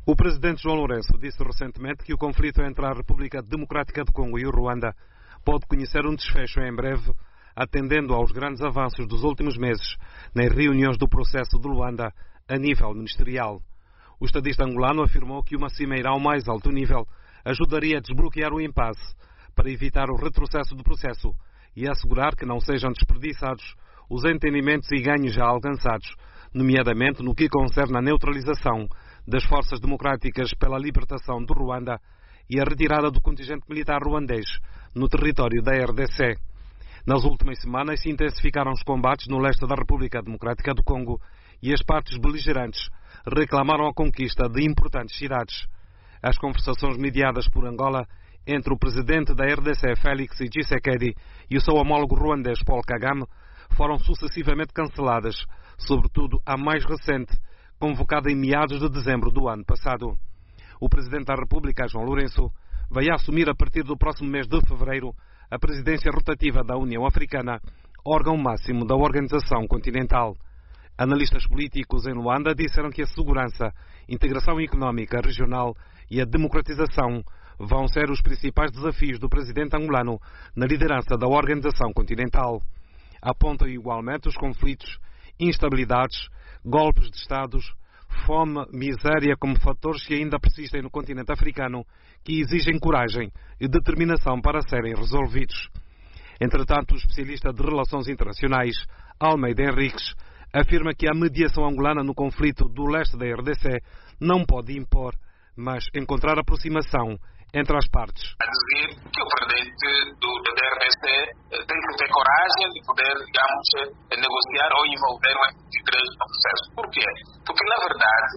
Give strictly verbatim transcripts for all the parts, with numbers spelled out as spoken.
O presidente João Lourenço disse recentemente que o conflito entre a República Democrática do Congo e o Ruanda pode conhecer um desfecho em breve, atendendo aos grandes avanços dos últimos meses nas reuniões do processo de Luanda a nível ministerial. O estadista angolano afirmou que uma cimeira ao mais alto nível ajudaria a desbloquear o impasse para evitar o retrocesso do processo e assegurar que não sejam desperdiçados os entendimentos e ganhos já alcançados, nomeadamente no que concerne a neutralização das forças democráticas pela libertação do Ruanda e a retirada do contingente militar ruandês no território da R D C. Nas últimas semanas se intensificaram os combates no leste da República Democrática do Congo e as partes beligerantes reclamaram a conquista de importantes cidades. As conversações mediadas por Angola entre o presidente da R D C, Félix Tshisekedi, e o seu homólogo ruandês, Paul Kagame, foram sucessivamente canceladas, sobretudo a mais recente, convocada em meados de dezembro do ano passado. O Presidente da República, João Lourenço, vai assumir a partir do próximo mês de fevereiro a presidência rotativa da União Africana, órgão máximo da organização continental. Analistas políticos em Luanda disseram que a segurança, integração económica regional e a democratização vão ser os principais desafios do presidente angolano na liderança da organização continental. Apontam igualmente os conflitos, instabilidades, golpes de Estados, fome, miséria como fatores que ainda persistem no continente africano, que exigem coragem e determinação para serem resolvidos. Entretanto, o especialista de Relações Internacionais, Almeida Henriques, afirma que a mediação angolana no conflito do leste da R D C não pode impor, mas encontrar aproximação entre as partes. A dizer que o presidente do, do R D C tem que ter coragem de poder, digamos, negociar ou envolver o M vinte e três no processo. Por quê? Porque, na verdade,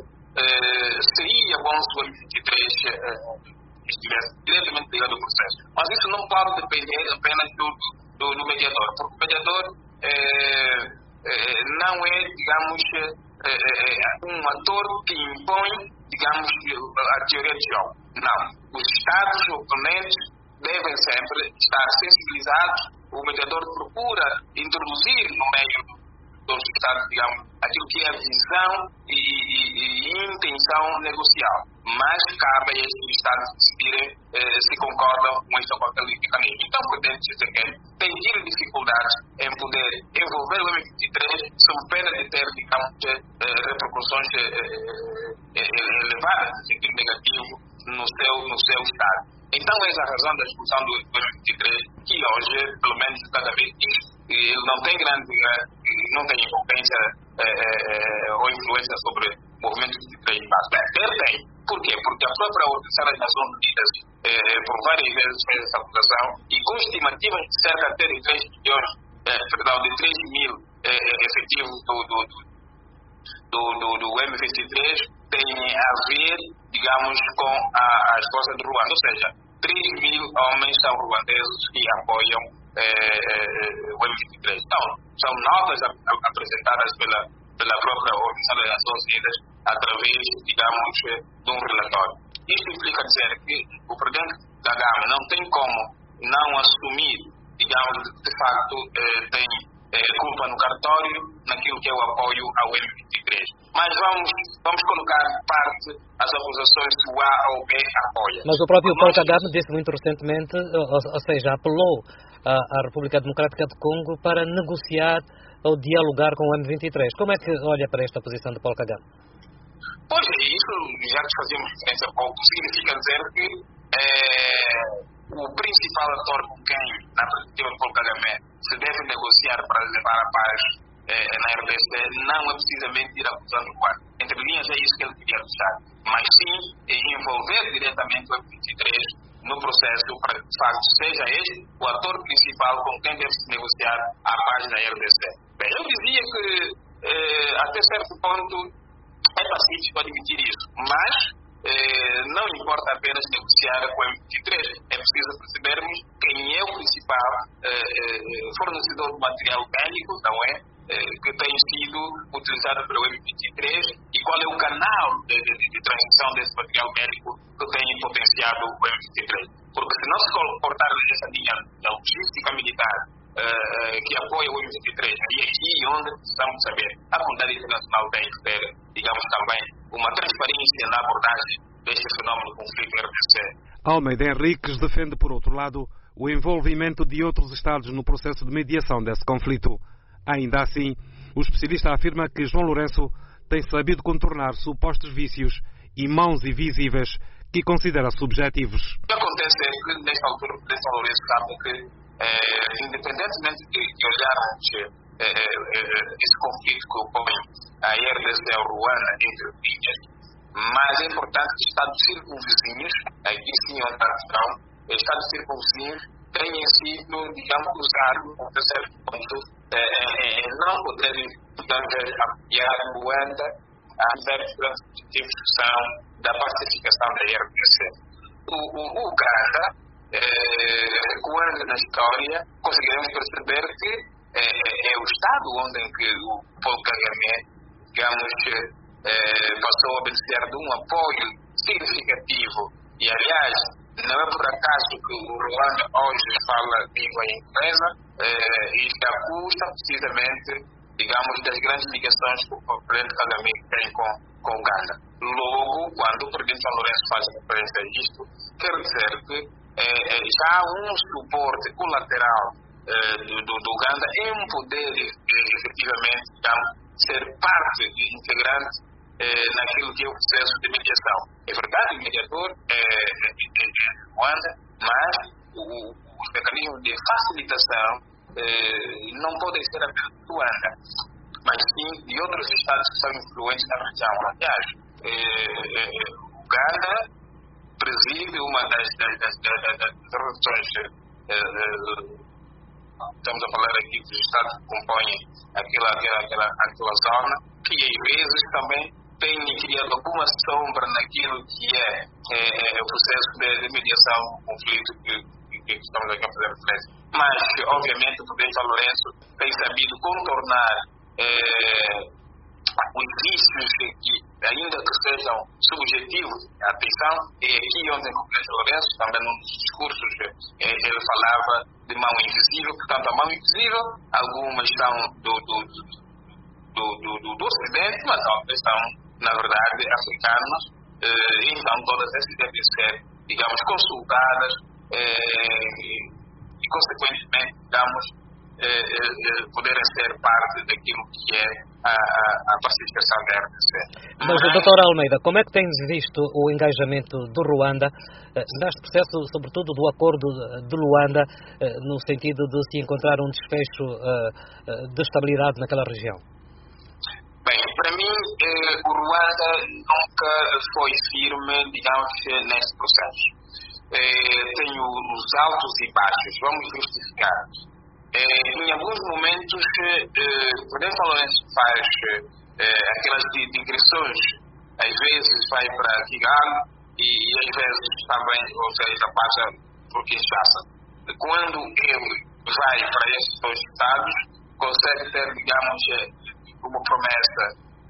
eh, seria bom se o M vinte e três eh, estivesse diretamente ligado ao processo. Mas isso não pode depender apenas do, do, do mediador, porque o mediador eh, eh, não é, digamos, eh, um ator que impõe, digamos, a teoria de jogo. Não. Os Estados oponentes devem sempre estar sensibilizados. O mediador procura introduzir no meio dos Estados, digamos, aquilo que é a visão e, e, e intenção negocial. Mas cabe a estes Estados decidirem eh, se concordam com este ou aquele mecanismo. Então, o presidente Tshisekedi tem tido dificuldades em poder envolver o M vinte e três sob pena de ter, digamos, eh, repercussões eh, eh, elevadas, no sentido negativo, no seu, no seu Estado. Então, essa é a razão da discussão do, do M vinte e três, que hoje, pelo menos, cada vez diz, ele não tem grande, não tem influência eh, ou influência sobre o movimento vinte e três de março. Ele tem. Por quê? Porque a própria Organização das Nações Unidas, eh, por várias vezes, fez essa acusação, e com estimativas de cerca de três milhões, eh, perdão, de três mil eh, efetivos do, do, do, do, do M vinte e três, tem a ver, digamos, com a, as forças de Ruanda. Ou seja, três mil homens são ruandeses que apoiam eh, o M vinte e três. Então, são notas apresentadas pela, pela própria Organização das Nações Unidas através, digamos, de um relatório. Isto implica dizer que o presidente Kagame não tem como não assumir, digamos, de facto, eh, tem eh, culpa no cartório naquilo que é o apoio ao M vinte e três. Mas vamos, vamos colocar de parte as acusações que o A ou B apoia. Mas o próprio Paul Kagame disse muito recentemente, ou, ou seja, apelou à, à República Democrática do Congo para negociar ou dialogar com o M vinte e três. Como é que olha para esta posição de Paul Kagame? Pois é, isso, já que fazíamos referência há pouco, significa dizer que é, o principal ator com quem, na perspectiva de Paul Kagame, se deve negociar para levar a paz é, na R D C, não é precisamente ir acusando o Ruanda. Entre linhas é isso que ele queria deixar, mas sim envolver diretamente o M vinte e três no processo para que, de facto, seja este o ator principal com quem deve se negociar a paz na R D C. Bem, eu dizia que, é, até certo ponto, é pacífico admitir isso, mas eh, não importa apenas negociar com o M vinte e três, é preciso percebermos quem é o principal eh, fornecedor de material bélico, não é? Eh, que tem sido utilizado pelo M vinte e três e qual é o canal de, de, de transmissão desse material bélico que tem potenciado o M vinte e três. Porque se não se cortar essa linha da logística militar Uh, que apoia o M vinte e três, e aqui onde precisamos saber, a comunidade internacional tem que ter, digamos, também uma transparência na abordagem deste fenómeno do conflito R D C. Almeida Henriques defende, por outro lado, o envolvimento de outros Estados no processo de mediação desse conflito. Ainda assim, o especialista afirma que João Lourenço tem sabido contornar supostos vícios e mãos invisíveis que considera subjetivos. O que acontece é que, nesta altura, o presidente Lourenço sabe que, eh, independentemente de, de olharmos eh, eh, esse conflito que opõe a R D C ao Ruanda entre linhas, mas é importante que Estados circunvizinhos, aqui sim é uma questão, Estados circunvizinhos tenham sido, digamos, usados até certo ponto, eh, não poderem, digamos, apoiar Ruanda a diversos discussão da pacificação da R D C. O, o, o Uganda, eh, recuando na história, conseguiremos perceber que eh, é o Estado onde em que o Paul Kagame, digamos, eh, passou a beneficiar de um apoio significativo. E, aliás, não é por acaso que o Ruanda hoje fala língua inglesa, eh, e está à custa, precisamente, digamos, das grandes ligações que o presidente Kagame tem com, com Uganda. Logo, quando o presidente Lourenço faz referência a isto, quer dizer que eh, já há um suporte colateral eh, do, do, do Uganda em poder, eh, efetivamente, então, ser parte integrante eh, naquilo que é o processo de mediação. É verdade, o mediador é, é, é, é Ruanda, mas o, os mecanismos de facilitação eh, não podem ser apenas do Ruanda, mas sim de outros estados que são influentes na região. Aliás, eh, eh, Uganda preside uma das, das, das, das, das relações, eh, estamos a falar aqui dos estados que compõem aquela, aquela, aquela, aquela zona, que às vezes também tem criado alguma sombra naquilo que é, é, é o processo de, de mediação do conflito que, que, que estamos aqui a fazer referência. Mas, obviamente, o presidente Lourenço tem sabido contornar é, os vícios que, ainda que sejam subjetivos, atenção, é aqui onde o presidente Lourenço, também num dos discursos, é, ele falava de mão invisível. Portanto, a mão invisível, algumas são do, do, do, do, do, do Ocidente, mas outras são, na verdade, africanas. Eh, então, todas essas devem ser, digamos, consultadas eh, e, consequentemente, digamos, eh, eh, poderem ser parte daquilo que é a, a, a pacificação da R D C. Mas, mas, doutor Almeida, como é que tens visto o engajamento do Ruanda eh, neste processo, sobretudo do acordo de Luanda, eh, no sentido de se encontrar um desfecho eh, de estabilidade naquela região? Bem, para mim, eh, o Ruanda nunca foi firme, digamos, neste processo. Eh, tem os altos e baixos, vamos justificar. Eh, em alguns momentos, eh, o presidente Lourenço faz eh, aquelas digressões, às vezes vai para Kigali e, e às vezes também, ou seja, passa por Kinshasa. Quando ele vai para esses dois estados, consegue ter, digamos, uma promessa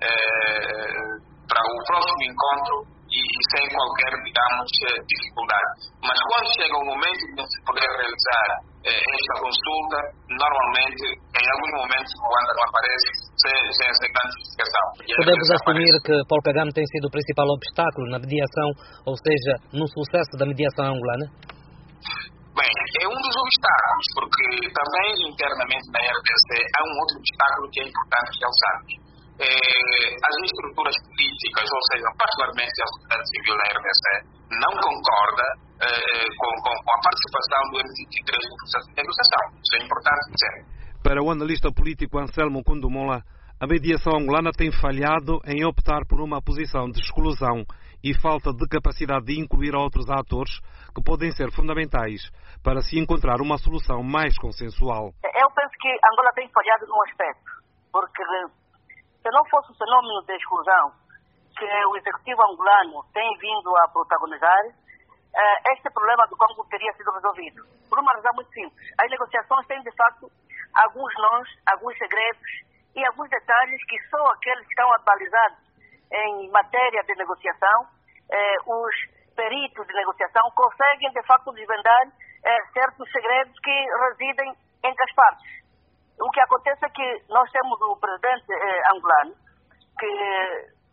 eh, para o próximo encontro e, e sem qualquer, digamos, dificuldade. Mas quando chega o momento de se poder realizar eh, esta consulta, normalmente, em alguns momentos, o Ruanda não aparece sem, sem essa grande justificação. Podemos assumir que Paul Kagame tem sido o principal obstáculo na mediação, ou seja, no sucesso da mediação angolana? Bem, é um dos obstáculos, porque também internamente na R D C há um outro obstáculo que é importante realçar. Eh, as estruturas políticas, ou seja, particularmente a sociedade civil da R D C, não concorda eh, com, com, com a participação do M vinte e três no processo de negociação. Isso é importante dizer. Para o analista político Anselmo Kundumola, a mediação angolana tem falhado em optar por uma posição de exclusão e falta de capacidade de incluir outros atores que podem ser fundamentais para se encontrar uma solução mais consensual. Eu penso que Angola tem falhado num aspecto, porque se não fosse o fenômeno de exclusão que o executivo angolano tem vindo a protagonizar, este problema do Congo teria sido resolvido. Por uma razão muito simples. As negociações têm, de facto, alguns nós, alguns segredos e alguns detalhes que só aqueles que estão atualizados em matéria de negociação, eh, os peritos de negociação conseguem, de facto, desvendar eh, certos segredos que residem entre as partes. O que acontece é que nós temos o presidente eh, angolano, que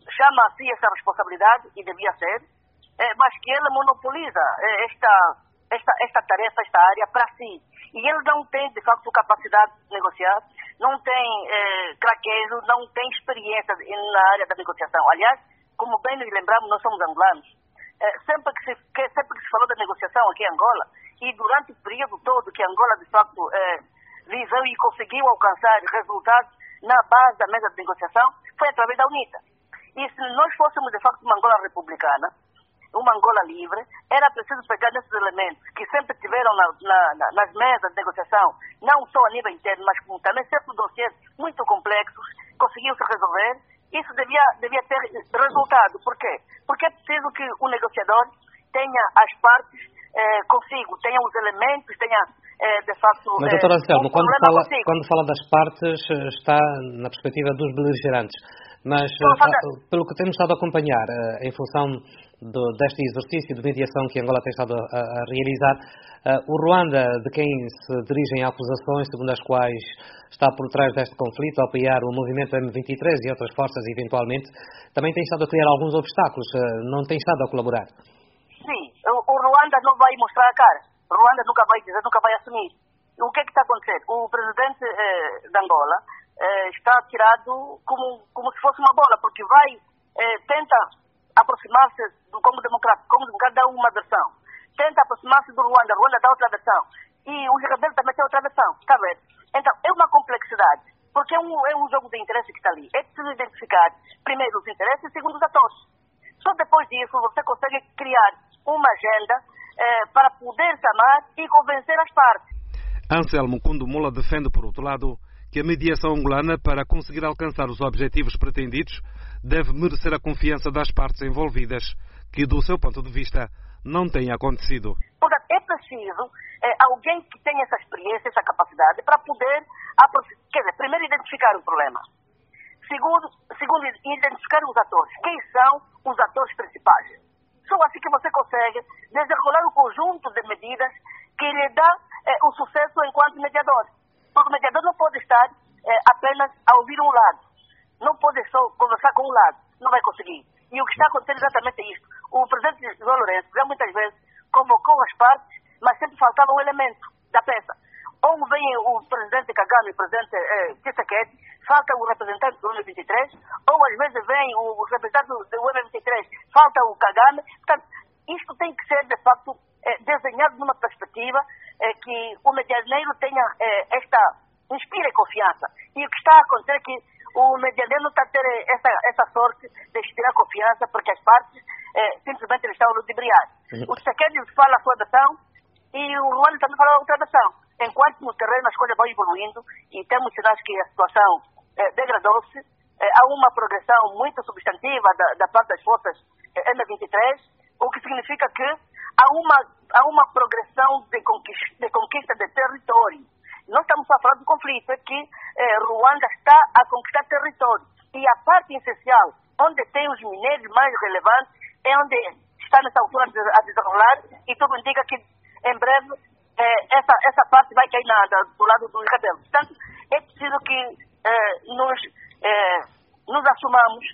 chama a si essa responsabilidade, e devia ser, eh, mas que ele monopoliza eh, esta, esta, esta tarefa, esta área para si. E ele não tem, de facto, capacidade de negociar, não tem eh, craqueiro, não tem experiência na área da negociação. Aliás, como bem nos lembramos, nós somos angolanos. Eh, sempre, que se, que, sempre que se falou da negociação aqui em Angola, e durante o período todo que Angola, de facto, eh, viveu e conseguiu alcançar resultados na base da mesa de negociação, foi através da UNITA. E se nós fôssemos, de facto, uma Angola republicana, uma Angola livre, era preciso pegar nesses elementos que sempre tiveram na, na, na, nas mesas de negociação, não só a nível interno, mas como também certos dossiês muito complexos, conseguiu-se resolver. Isso devia, devia ter resultado. Por quê? Porque é preciso que o negociador tenha as partes eh, consigo, tenha os elementos, tenha, eh, de facto... Mas, doutora Anselmo, um quando, fala, quando fala das partes, está na perspectiva dos beligerantes. Mas, uh, pelo que temos estado a acompanhar, uh, em função do, deste exercício de mediação que Angola tem estado a, a realizar, uh, o Ruanda, de quem se dirigem acusações, segundo as quais está por trás deste conflito, a apoiar o movimento M vinte e três e outras forças, eventualmente, também tem estado a criar alguns obstáculos, uh, não tem estado a colaborar. Sim, o, o Ruanda não vai mostrar a cara. O Ruanda nunca vai dizer, nunca vai assumir. O que é que está acontecendo? O presidente eh, de Angola Eh, está tirado como, como se fosse uma bola, porque vai, eh, tenta aproximar-se do Congo Democrático, o Congo Democrático dá uma versão, tenta aproximar-se do Ruanda, o Ruanda dá outra versão, e os rebeldes também têm outra versão, está vendo? Então, é uma complexidade, porque é um, é um jogo de interesse que está ali. É preciso identificar, primeiro, os interesses e, segundo, os atores. Só depois disso você consegue criar uma agenda eh, para poder chamar e convencer as partes. Anselmo Kundumula defende, por outro lado, que a mediação angolana, para conseguir alcançar os objetivos pretendidos, deve merecer a confiança das partes envolvidas, que, do seu ponto de vista, não tem acontecido. Portanto, é preciso é, alguém que tenha essa experiência, essa capacidade, para poder, quer dizer, primeiro identificar o problema. Segundo, segundo, identificar os atores. Quem são os atores principais? Só assim que você consegue desenrolar um conjunto de medidas que lhe dá é, o sucesso enquanto mediador. Porque o mediador não pode estar eh, apenas a ouvir um lado. Não pode só conversar com um lado. Não vai conseguir. E o que está acontecendo é exatamente isto. O presidente João Lourenço já muitas vezes convocou as partes, mas sempre faltava um elemento da peça. Ou vem o presidente Kagame, o presidente eh, Tshisekedi, falta o representante do M vinte e três, ou às vezes vem o representante do M vinte e três, falta o Kagame. Portanto, isto tem que ser, de facto, eh, desenhado numa perspectiva É que o medianeiro tenha é, esta, inspire confiança. E o que está a acontecer é que o medianeiro não está a ter essa, essa sorte de inspirar confiança, porque as partes é, simplesmente estão a ludibriar. Uhum. O Tshisekedi fala a sua versão e o Ruanda também fala a outra versão. Enquanto no terreno as coisas vão evoluindo e temos sinais que a situação é, degradou-se, é, há uma progressão muito substantiva da, da parte das forças é, M vinte e três, o que significa que há uma, há uma progressão de conquista, de conquista de território. Não estamos só falando do conflito, é que eh, Ruanda está a conquistar território. E a parte essencial, onde tem os minérios mais relevantes, é onde está nessa altura a desenrolar, e tudo indica que em breve eh, essa, essa parte vai cair na, do lado dos rebeldes. Portanto, é preciso que eh, nos, eh, nos assumamos.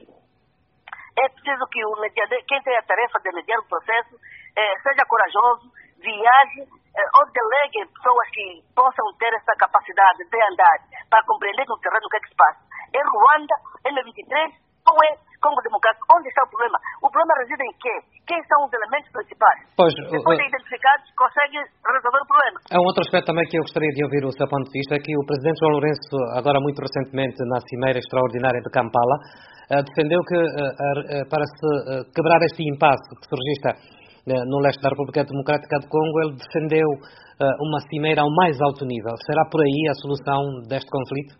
É preciso que o mediador, quem tem a tarefa de mediar o processo, eh, seja corajoso, viaje eh, ou delegue pessoas que possam ter essa capacidade de andar para compreender no terreno o que é que se passa. É Ruanda, M vinte e três, ou é Congo Democrático? Onde está o problema? O problema reside em quê? Quem são os elementos principais? Pois, Depois de identificados, consegue resolver o problema. Há um outro aspecto também que eu gostaria de ouvir o seu ponto de vista, é que o presidente João Lourenço, agora muito recentemente na Cimeira Extraordinária de Kampala, defendeu que para se quebrar este impasse que se registra no leste da República Democrática do Congo, ele defendeu uma cimeira ao mais alto nível. Será por aí a solução deste conflito?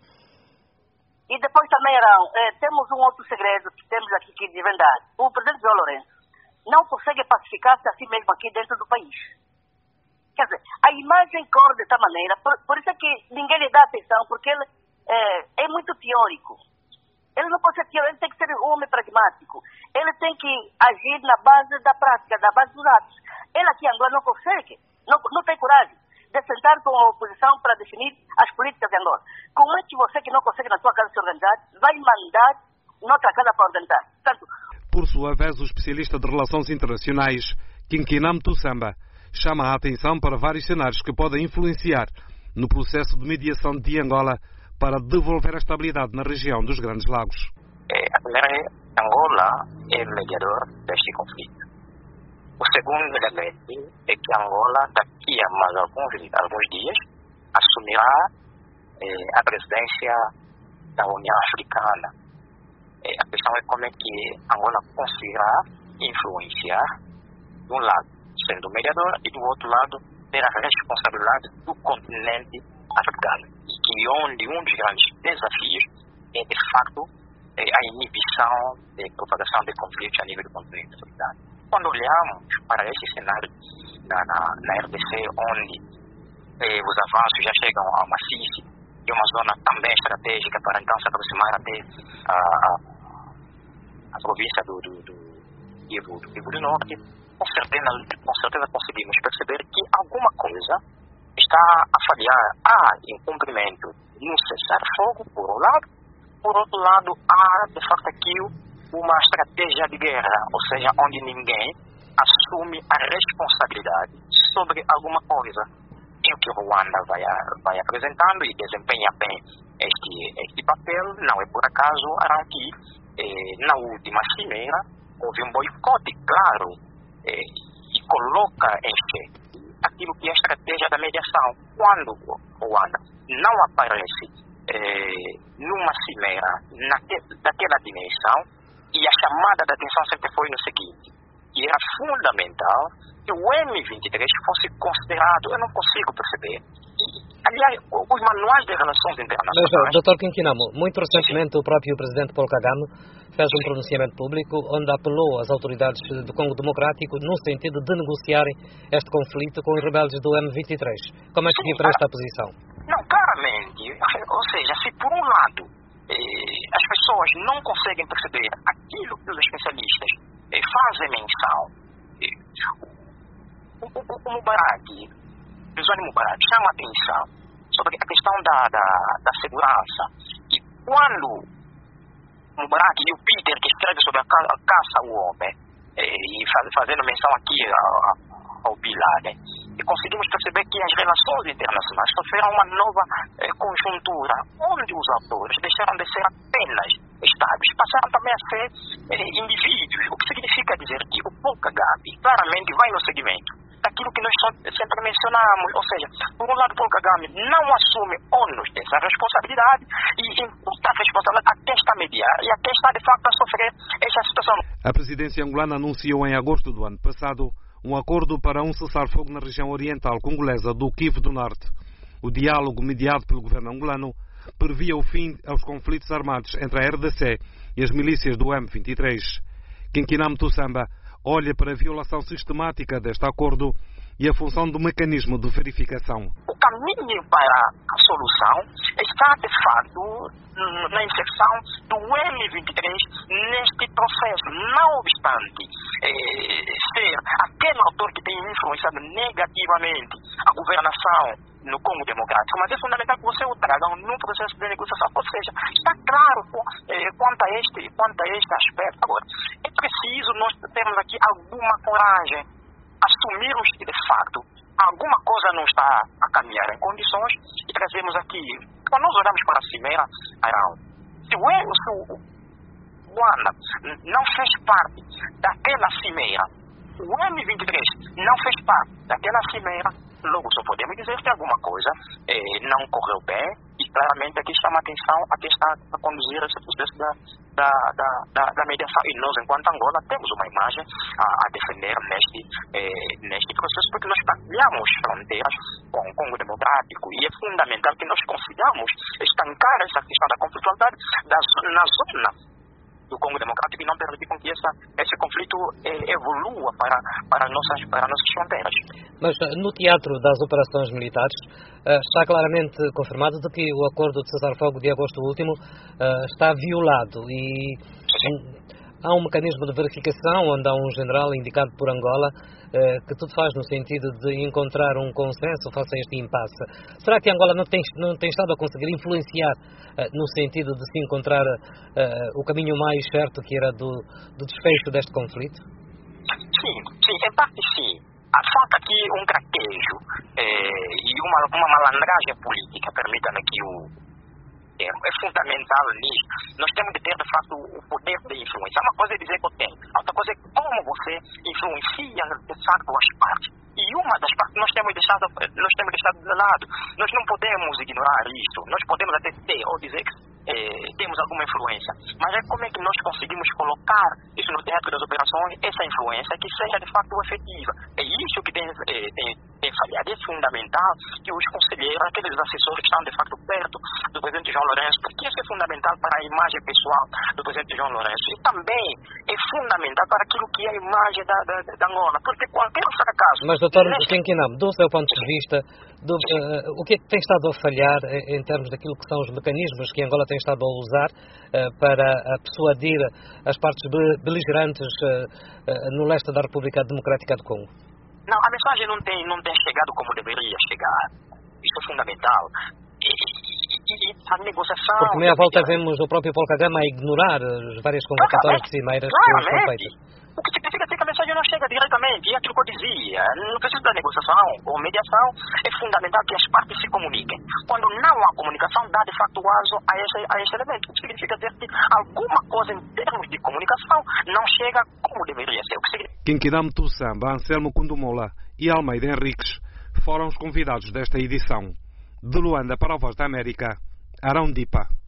E depois também, Arão, eh, temos um outro segredo que temos aqui que desvendar. O presidente João Lourenço não consegue pacificar-se assim mesmo aqui dentro do país. Quer dizer, a imagem corre de tal maneira, por, por isso é que ninguém lhe dá atenção, porque ele é, é muito teórico. Ele não pode ser teórico, ele tem que ser um homem pragmático. Ele tem que agir na base da prática, na base dos atos. Ele aqui em Angola não consegue, não, não tem coragem de sentar com a oposição para definir as políticas de Angola. Como é que você, que não consegue na sua casa se organizar, vai mandar noutra casa para orientar. Portanto, por sua vez, o especialista de relações internacionais, Kinkinam Tussamba, chama a atenção para vários cenários que podem influenciar no processo de mediação de Angola para devolver a estabilidade na região dos Grandes Lagos. A primeira é Angola é o mediador deste conflito. O segundo elemento é que Angola, daqui a mais alguns, alguns dias, assumirá eh, a presidência da União Africana. Eh, a questão é como é que Angola conseguirá influenciar, de um lado, sendo mediador, e do outro lado, ter a responsabilidade do continente africano. E que onde um dos grandes desafios é, de facto, é a inibição da propagação de conflitos a nível do continente africano. Quando olhamos para esse cenário na, na, na R D C, onde eh, os avanços já chegam ao Maciço, e uma zona também estratégica para então se aproximar até a, a, a província do, do, do, Kivu, do Kivu do Norte, com certeza, com certeza conseguimos perceber que alguma coisa está a falhar. Há incumprimento no cessar-fogo, por um lado, por outro lado, há de facto aqui uma estratégia de guerra, ou seja, onde ninguém assume a responsabilidade sobre alguma coisa. E o que o Ruanda vai, vai apresentando e desempenha bem este, este papel, não é por acaso, Aranqui, eh, na última cimeira, houve um boicote claro eh, e coloca em xeque aquilo que é a estratégia da mediação. Quando o Ruanda não aparece eh, numa cimeira naque, daquela dimensão, e a chamada de atenção sempre foi no seguinte, que era fundamental que o M vinte e três fosse considerado, eu não consigo perceber. E, aliás, os manuais de relações internacionais... Mas, doutor Kinkinamo, muito recentemente o próprio presidente Paul Kagame fez um pronunciamento público onde apelou às autoridades do Congo Democrático no sentido de negociarem este conflito com os rebeldes do M vinte e três. Como é que vive esta posição? Não, claramente. Ou seja, se por um lado eh, as pessoas não conseguem perceber aquilo que os especialistas eh, fazem menção, eh, o, o, o Mubarak, o Zone Mubarak, chama a atenção sobre a questão da, da, da segurança. E quando Mubarak e o Peter, que escreve sobre a, ca a caça ao homem, eh, e faz, fazendo menção aqui ao, ao Bin Laden, e conseguimos perceber que as relações internacionais sofreram uma nova eh, conjuntura, onde os autores deixaram de ser apenas estados, passaram também a ser eh, indivíduos, o que significa dizer que o Paul Kagame claramente vai no segmento daquilo que nós sempre mencionamos, ou seja, por um lado, Paul Kagame não assume ônus dessa responsabilidade e imputa a responsabilidade a quem está a mediar e a quem está, de facto, a sofrer essa situação. A presidência angolana anunciou em agosto do ano passado um acordo para um cessar-fogo na região oriental congolesa do Kivu do Norte. O diálogo mediado pelo governo angolano previa o fim aos conflitos armados entre a R D C e as milícias do M vinte e três. Kinkinam Tussamba olha para a violação sistemática deste acordo e a função do mecanismo de verificação. O caminho para a solução está, de fato, na inserção do M vinte e três neste processo, não obstante eh, ser aquele autor que tem influenciado negativamente a governação no Congo Democrático, mas é fundamental que você o traga num processo de negociação, ou seja, está claro eh, quanto, a este, quanto a este aspecto. Agora, é preciso nós termos aqui alguma coragem, assumirmos que, de facto, alguma coisa não está a caminhar em condições e trazemos aqui, quando nós olhamos para a cimeira, Arão, se o, se o Ruanda não fez parte daquela cimeira, o M vinte e três não fez parte daquela cimeira, logo só podemos dizer que alguma coisa eh, não correu bem e claramente aqui chama a atenção a quem está a conduzir esse processo da, da, da, da, da mediação. E nós, enquanto Angola, temos uma imagem a, a defender neste, eh, neste processo, porque nós partilhamos fronteiras com o Congo Democrático e é fundamental que nós consigamos estancar essa questão da conflitualidade da, na zona do Congo Democrático e não permitir com que essa, esse conflito eh, evolua para, para, nossas, para nossas fronteiras. Mas no teatro das operações militares uh, está claramente confirmado de que o acordo de cessar-fogo de agosto último uh, está violado e um, há um mecanismo de verificação onde há um general indicado por Angola que tudo faz no sentido de encontrar um consenso face a este impasse. Será que Angola não tem, não tem estado a conseguir influenciar no sentido de se encontrar o caminho mais certo, que era do, do desfecho deste conflito? Sim, sim, em parte sim. Há falta aqui um craquejo eh, e uma, uma malandragem política, permita-me aqui o termo. É fundamental nisso. Nós temos de ter, de fato, o poder de influência. Uma coisa é dizer que eu tenho, outra coisa é como você influencia, de facto, as partes. E uma das partes nós temos deixado, nós temos deixado de lado. Nós não podemos ignorar isso. Nós podemos até ter ou dizer que eh, temos alguma influência. Mas é como é que nós conseguimos colocar isso no teatro das operações, essa influência que seja de facto efetiva. É isso que tem, eh, tem, tem falhado. É fundamental que os conselheiros, aqueles assessores que estão de facto perto do presidente João Lourenço, porque isso é fundamental para a imagem pessoal do presidente João Lourenço. E também é fundamental para aquilo que é a imagem da, da, da Angola. Porque qualquer fracasso... Mas, doutor Quinquinam, do seu ponto de vista, do, uh, o que é que tem estado a falhar em, em termos daquilo que são os mecanismos que Angola tem estado a usar uh, para uh, persuadir as partes beligerantes uh, uh, no leste da República Democrática do Congo? Não, a mensagem não tem, não tem chegado como deveria chegar. Isso é fundamental. E, e, e a negociação... Porque meia volta vemos o próprio Paul Kagame a ignorar as várias convocatórias de cimeiras que foram feitas. O que significa que a mensagem não chega diretamente, e é aquilo que eu dizia, no processo da negociação ou mediação é fundamental que as partes se comuniquem. Quando não há comunicação, dá de facto aso a esse, a esse elemento, o que significa dizer que alguma coisa em termos de comunicação não chega como deveria ser. O que significa... Quinquidame Tussamba, Anselmo Kundumola e Almeida Henriques foram os convidados desta edição. De Luanda para a Voz da América, Arão Dipa.